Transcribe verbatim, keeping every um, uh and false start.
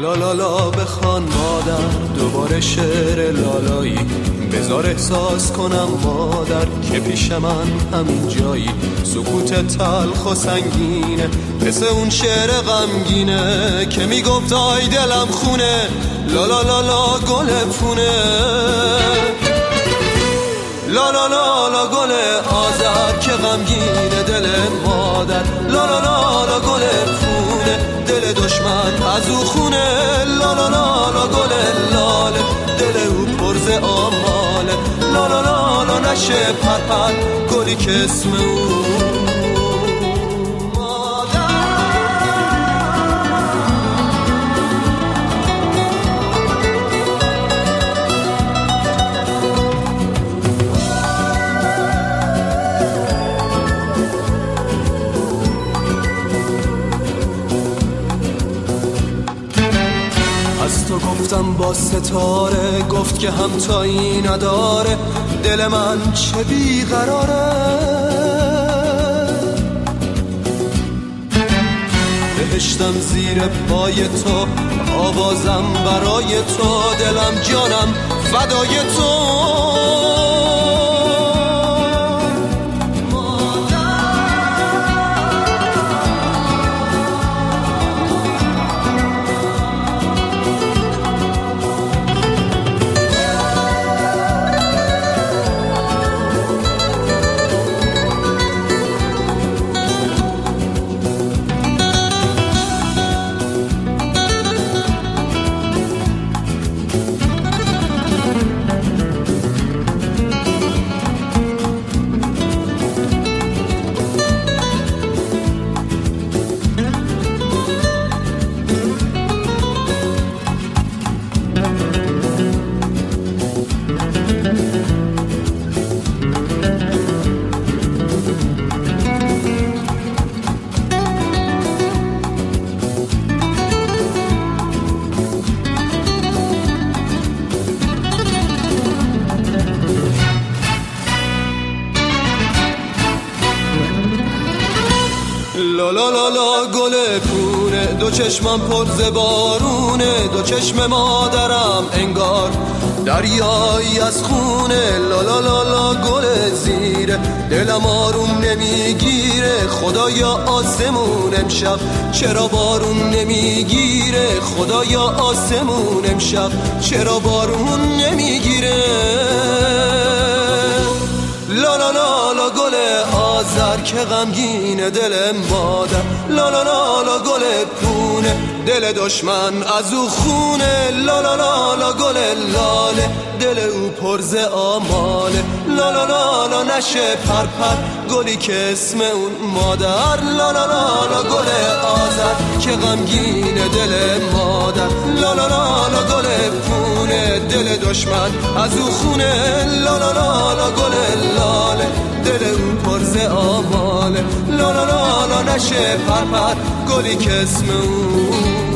لالا لالا بخوان مادر دوباره شعر لالایی، بذار احساس کنم مادر که پیش من همین جایی. سکوت تلخ و سنگینه مثل اون شعر غمگینه که میگفت آی دلم خونه، لالا لالا گل پونه، لالا لالا گل آذر که غمگینه دل مادر، لالا لالا گل پونه دل دشمن از او خونه، لالا لالا گل لاله دل او پرز آماله، لالا لالا نشه پرپر گلی که اسم او تو گفتم با ستاره، گفت که همتایی نداره، دل من چه بیقراره، بهشتم زیر پای تو، آوازم برای تو، دلم جانم فدای تو. لالا لالا گل پونه دو چشمم پر ز بارونه، دو چشم مادرم انگار دریایی از خونه، لالا لالا گل زیره دلم آروم نمیگیره، خدایا آسمون امشب چرا بارون نمیگیره، خدایا آسمون امشب چرا بارون نمیگیره، لالا لالا گل آذر که غمگینه دل مادر، لالا لالا گل پونه دل دشمن از او خونه، لالا لالا گل لاله دل او پرز آماله، لالا لالا نشه پرپر گلی که اسم اون مادر، لالا لالا گل آذر که غمگینه دل مادر، لالا لالا گل پونه دل دشمن از او خونه، لالا لالا گل لاله دل او پرز آماله، لالا لالا نشه پرپر گلی که اسم اون